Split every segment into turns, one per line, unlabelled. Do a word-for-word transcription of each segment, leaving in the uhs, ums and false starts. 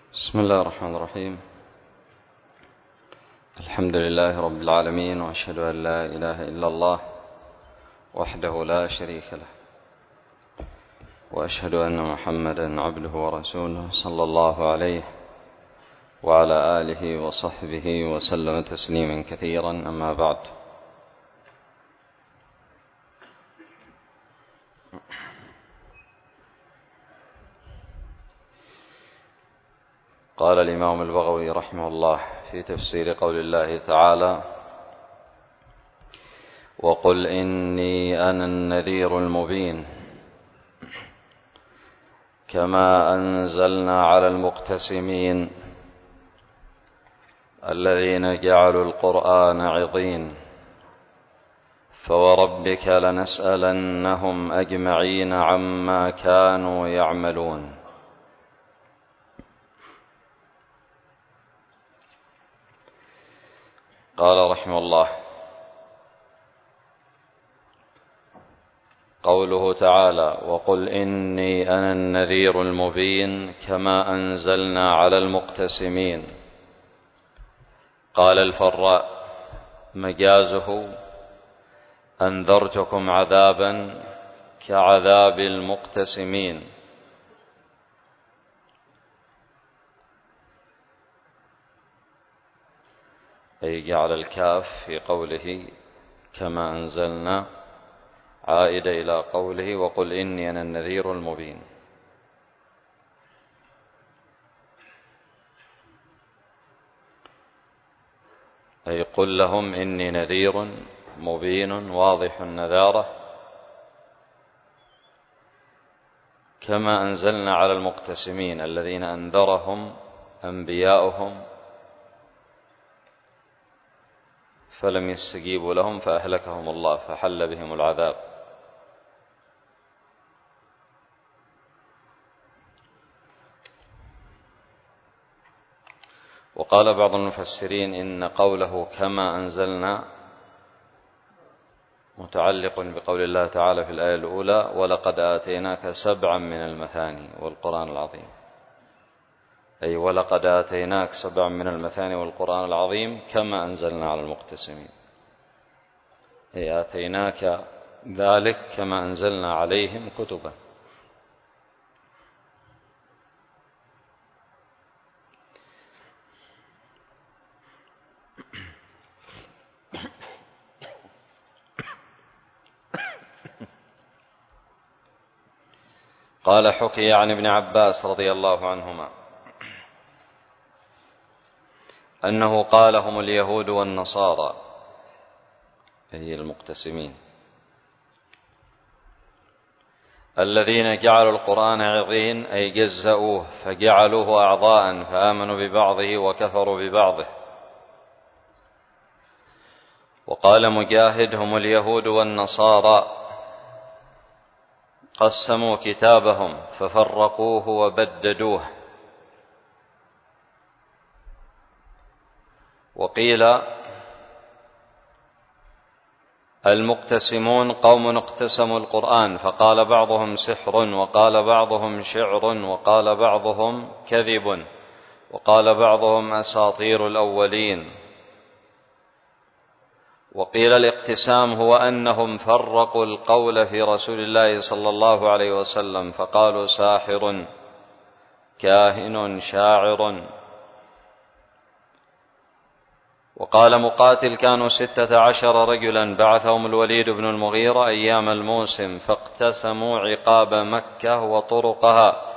بسم الله الرحمن الرحيم. الحمد لله رب العالمين، وأشهد أن لا إله إلا الله وحده لا شريك له، وأشهد أن محمدا عبده ورسوله صلى الله عليه وعلى آله وصحبه وسلم تسليما كثيرا. أما بعد، قال الإمام البغوي رحمه الله في تفسير قول الله تعالى: وقل إني أنا النذير المبين، كما أنزلنا على المقتسمين الذين جعلوا القرآن عضين، فوربك لنسألنهم أجمعين عما كانوا يعملون. قال رحمه الله: قوله تعالى: وقل إني أنا النذير المبين، كما أنزلنا على المقتسمين. قال الفراء: مجازه أنذرتكم عذابا كعذاب المقتسمين، أي جعل الكاف في قوله كما أنزلنا عائدة إلى قوله وقل إني أنا النذير المبين. أي قل لهم إني نذير مبين واضح النذارة، كما أنزلنا على المقتسمين الذين أنذرهم أنبياؤهم فلم يستجيبوا لهم فأهلكهم الله، فحل بهم العذاب. وقال بعض المفسرين إن قوله كما أنزلنا متعلق بقول الله تعالى في الآية الأولى: ولقد آتيناك سبعا من المثاني والقرآن العظيم، أي ولقد آتيناك سبعا من المثاني والقرآن العظيم كما أنزلنا على المقتسمين، أي آتيناك ذلك كما أنزلنا عليهم كتبا. قال: حكي عن ابن عباس رضي الله عنهما أنه قال: هم اليهود والنصارى، أي المقتسمين، الذين جعلوا القرآن عضين، أي جزأوه فجعلوه أعضاء، فآمنوا ببعضه وكفروا ببعضه. وقال مجاهد: هم اليهود والنصارى قسموا كتابهم ففرقوه وبددوه. وقيل: المقتسمون قوم اقتسموا القرآن، فقال بعضهم سحر، وقال بعضهم شعر، وقال بعضهم كذب، وقال بعضهم أساطير الأولين. وقيل: الاقتسام هو أنهم فرقوا القول في رسول الله صلى الله عليه وسلم، فقالوا ساحر، كاهن، شاعر. وقال مقاتل: كانوا ستة عشر رجلا بعثهم الوليد بن المغيرة أيام الموسم، فاقتسموا عقاب مكة وطرقها.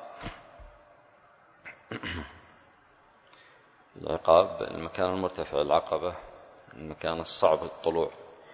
العقاب المكان المرتفع، العقبة المكان الصعب الطلوع.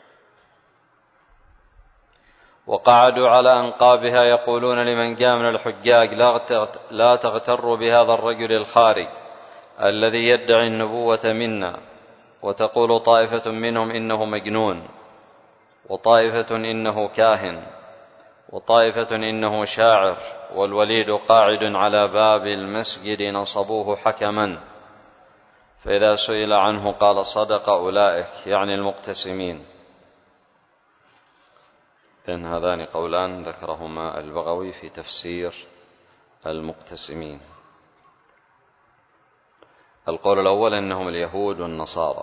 وقعدوا على أنقابها يقولون لمن جاء من الحجاج: لا تغتروا بهذا الرجل الخارج الذي يدعي النبوة منا. وتقول طائفة منهم إنه مجنون، وطائفة إنه كاهن، وطائفة إنه شاعر. والوليد قاعد على باب المسجد نصبوه حكما، فإذا سئل عنه قال: صدق أولئك، يعني المقتسمين. إن هذان قولان ذكرهما البغوي في تفسير المقتسمين. القول الأول أنهم اليهود والنصارى.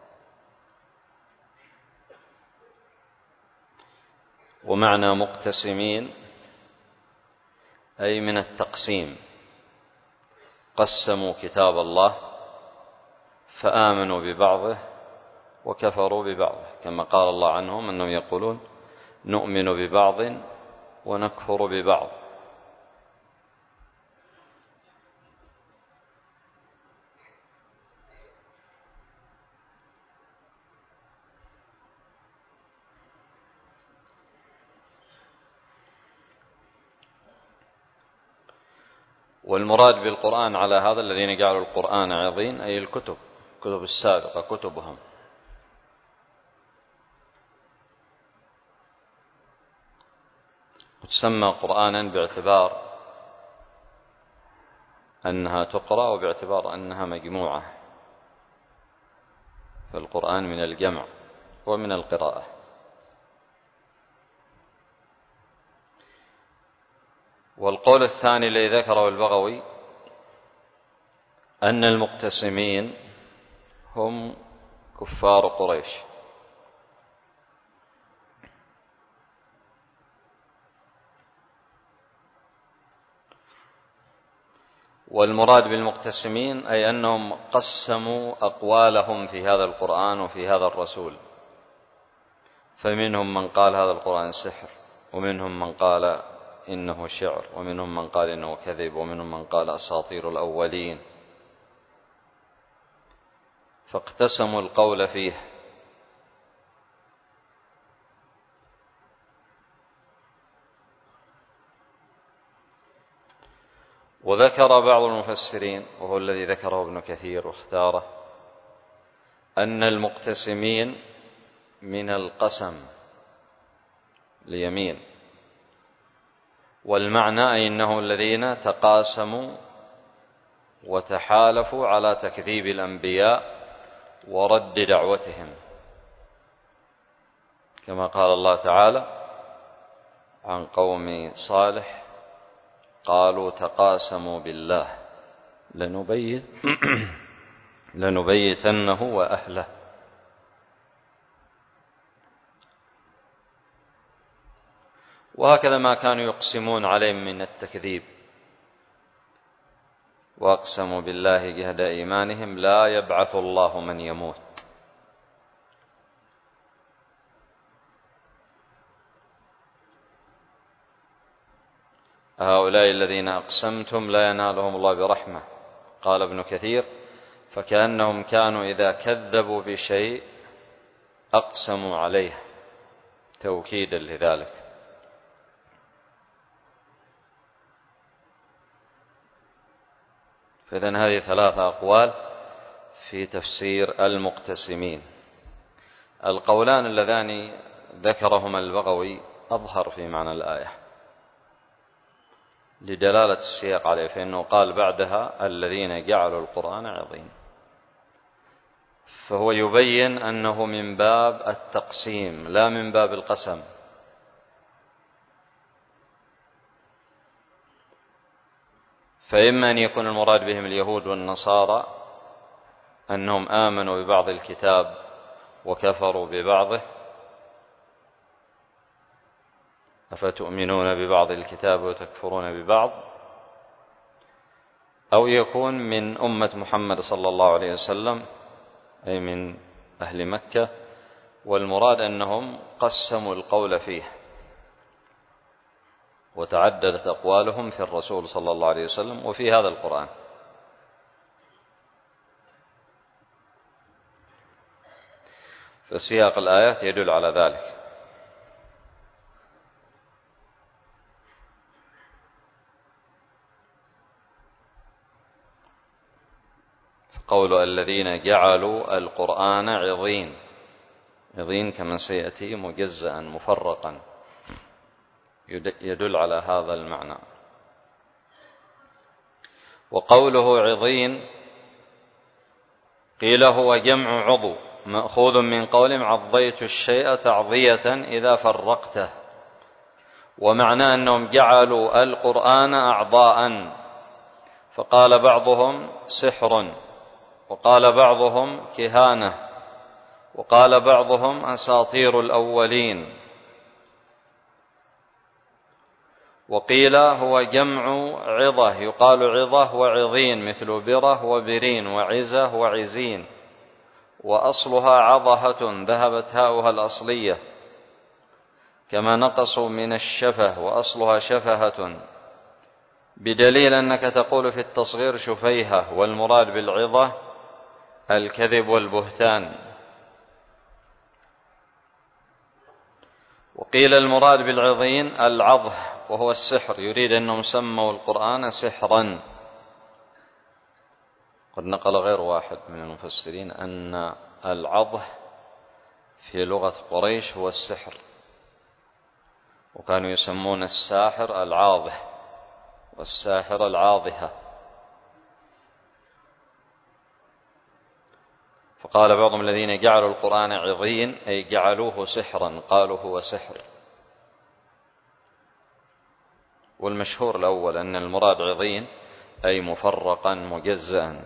ومعنى مقتسمين أي من التقسيم، قسموا كتاب الله فآمنوا ببعضه وكفروا ببعضه، كما قال الله عنهم أنهم يقولون نؤمن ببعض ونكفر ببعض. والمراد بالقرآن على هذا الذين جعلوا القرآن عظيم أي الكتب، كتب السابقة، كتبهم. وتسمى قرآنا باعتبار أنها تقرأ وباعتبار أنها مجموعة، فالقرآن من الجمع ومن القراءة. والقول الثاني الذي ذكره البغوي أن المقتسمين هم كفار قريش، والمراد بالمقتسمين أي أنهم قسموا أقوالهم في هذا القرآن وفي هذا الرسول، فمنهم من قال هذا القرآن سحر، ومنهم من قال إنه شعر، ومنهم من قال إنه كذب، ومنهم من قال أساطير الأولين، فاقتسموا القول فيه. وذكر بعض المفسرين وهو الذي ذكره ابن كثير واختاره أن المقتسمين من القسم ليمين، والمعنى أي أنهم الذين تقاسموا وتحالفوا على تكذيب الأنبياء ورد دعوتهم، كما قال الله تعالى عن قوم صالح قالوا تقاسموا بالله لنبيت لنبيتنه وأهله. وهكذا ما كانوا يقسمون عليهم من التكذيب، وأقسموا بالله جهد إيمانهم لا يبعث الله من يموت. هؤلاء الذين أقسمتم لا ينالهم الله برحمة. قال ابن كثير فكأنهم كانوا إذا كذبوا بشيء أقسموا عليه توكيدا لذلك. فإذن هذه ثلاثة أقوال في تفسير المقتسمين. القولان اللذان ذكرهما البغوي أظهر في معنى الآية لدلالة السياق عليه، فإنه قال بعدها الذين جعلوا القرآن عظيم، فهو يبين أنه من باب التقسيم لا من باب القسم. فإما أن يكون المراد بهم اليهود والنصارى أنهم آمنوا ببعض الكتاب وكفروا ببعضه، أفتؤمنون ببعض الكتاب وتكفرون ببعض، أو يكون من أمة محمد صلى الله عليه وسلم أي من أهل مكة، والمراد أنهم قسموا القول فيه وتعددت أقوالهم في الرسول صلى الله عليه وسلم وفي هذا القرآن. فسياق الآيات يدل على ذلك. قول الذين جعلوا القرآن عظيم، عظيم كما سيأتي مجزأ مفرقا يدل على هذا المعنى. وقوله عظيم قيل هو جمع عضو مأخوذ من قولهم عضيت الشيء تعضية إذا فرقته، ومعنى أنهم جعلوا القرآن أعضاء، فقال بعضهم سحر وقال بعضهم كهانة، وقال بعضهم أساطير الأولين، وقيل هو جمع عظة، يقال عظة وعظين، مثل بره وبرين وعزة وعزين، وأصلها عظهة ذهبت هاؤها الأصلية، كما نقصوا من الشفه وأصلها شفهة، بدليل أنك تقول في التصغير شفيهة، والمراد بالعظة الكذب والبهتان. وقيل المراد بالعظين العظه وهو السحر، يريد أنهم سموا القرآن سحرا. قد نقل غير واحد من المفسرين أن العظه في لغة قريش هو السحر، وكانوا يسمون الساحر العاظه والساحر العاظهة. فقال بعضهم الذين جعلوا القرآن عظين أي جعلوه سحرا، قالوا هو سحر. والمشهور الأول أن المراد عظين أي مفرقا مجزأ.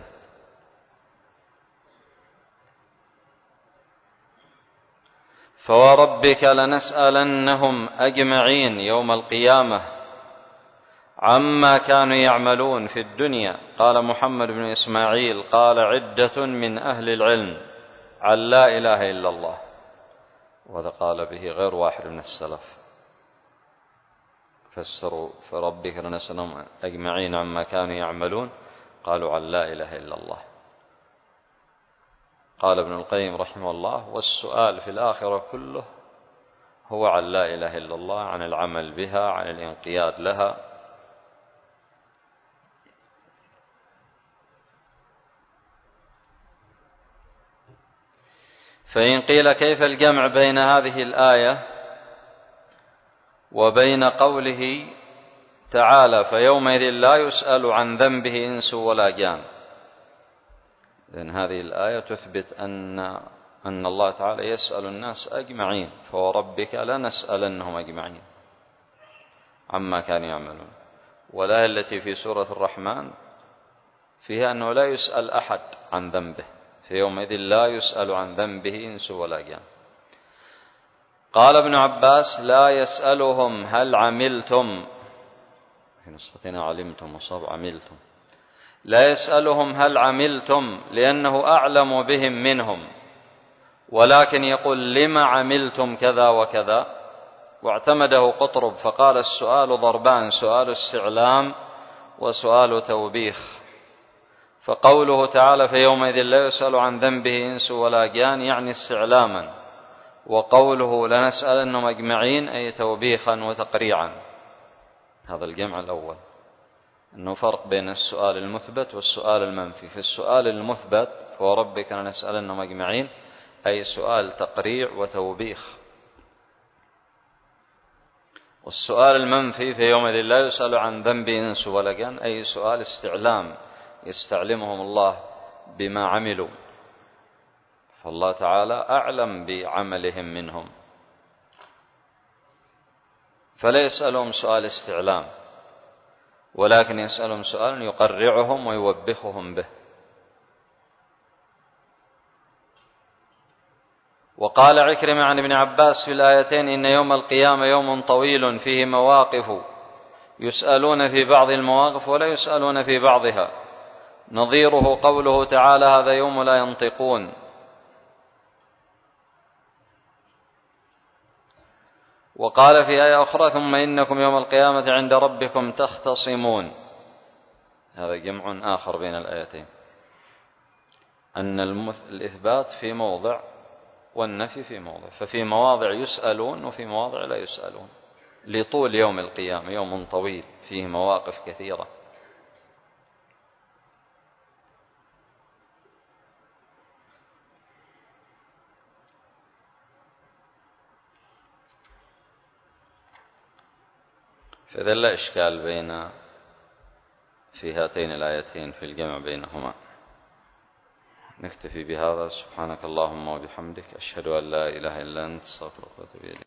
فوربك لنسألنهم أجمعين يوم القيامة عما كانوا يعملون في الدنيا. قال محمد بن إسماعيل قال عدة من أهل العلم عن لا إله إلا الله، وهذا قال به غير واحد من السلف، فسروا فربك لنسألنهم أجمعين عما كانوا يعملون، قالوا عن لا إله إلا الله. قال ابن القيم رحمه الله والسؤال في الآخرة كله هو عن لا إله إلا الله، عن العمل بها، عن الانقياد لها. فإن قيل كيف الجمع بين هذه الآية وبين قوله تعالى فيومئذ لا يسأل عن ذنبه إنس ولا جان؟ لأن هذه الآية تثبت أن أن الله تعالى يسأل الناس أجمعين، فوربك لنسألنهم أجمعين عما كانوا يعملون. والآية التي في سورة الرحمن فيها أنه لا يسأل أحد عن ذنبه، في يومئذ لا يسأل عن ذنبه إنس ولا جان. قال ابن عباس لا يسألهم هل عملتم، في نسختنا علمتم وصاب عملتم، لا يسألهم هل عملتم لأنه أعلم بهم منهم، ولكن يقول لما عملتم كذا وكذا. واعتمده قطرب فقال السؤال ضربان، سؤال استعلام وسؤال توبيخ. فقوله تعالى في يومئذ لا يسأل عن ذنبه إنس ولا جان يعني استعلاما، وقوله لنسألنهم أجمعين أي توبيخا وتقريعا. هذا الجمع الأول، أنه فرق بين السؤال المثبت والسؤال المنفي. في السؤال المثبت وربك لنسألنهم أجمعين أي سؤال تقريع وتوبيخ، والسؤال المنفي في يومئذ لا يسأل عن ذنب إنس ولا جان أي سؤال استعلام، يستعلمهم الله بما عملوا، فالله تعالى أعلم بعملهم منهم، فلا يسألهم سؤال استعلام، ولكن يسألهم سؤال يقرعهم ويوبخهم به. وقال عكرمة عن ابن عباس في الآيتين إن يوم القيامة يوم طويل فيه مواقف يسألون في بعض المواقف ولا يسألون في بعضها، نظيره قوله تعالى هذا يوم لا ينطقون. وقال في آية أخرى ثم إنكم يوم القيامة عند ربكم تختصمون. هذا جمع آخر بين الآيتين، أن الإثبات في موضع والنفي في موضع، ففي مواضع يسألون وفي مواضع لا يسألون، لطول يوم القيامة يوم طويل فيه مواقف كثيرة. فإذا لا إشكال بين في هاتين الآيتين في الجمع بينهما. نكتفي بهذا. سبحانك اللهم وبحمدك أشهد أن لا إله إلا أنت استغفرك وأتوب إليك.